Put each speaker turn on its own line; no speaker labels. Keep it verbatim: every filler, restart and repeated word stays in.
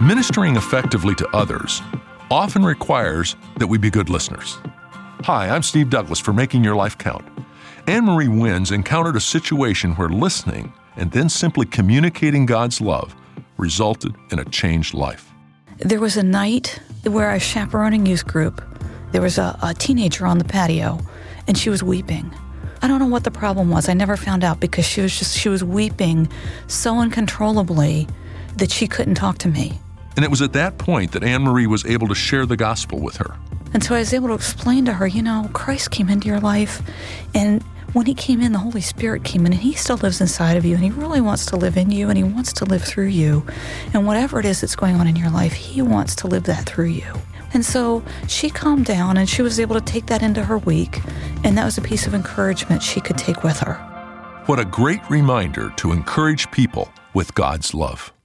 Ministering effectively to others often requires that we be good listeners. Hi, I'm Steve Douglas for Making Your Life Count. Anne-Marie Wins encountered a situation where listening and then simply communicating God's love resulted in a changed life.
There was a night where I was chaperoning youth group. There was a, a teenager on the patio, and she was weeping. I don't know what the problem was. I never found out because she was just, she was weeping so uncontrollably that she couldn't talk to me.
And it was at that point that Anne-Marie was able to share the gospel with her.
And so I was able to explain to her, you know, Christ came into your life, and when he came in, the Holy Spirit came in, and he still lives inside of you, and he really wants to live in you, and he wants to live through you. And whatever it is that's going on in your life, he wants to live that through you. And so she calmed down, and she was able to take that into her week, and that was a piece of encouragement she could take with her.
What a great reminder to encourage people with God's love.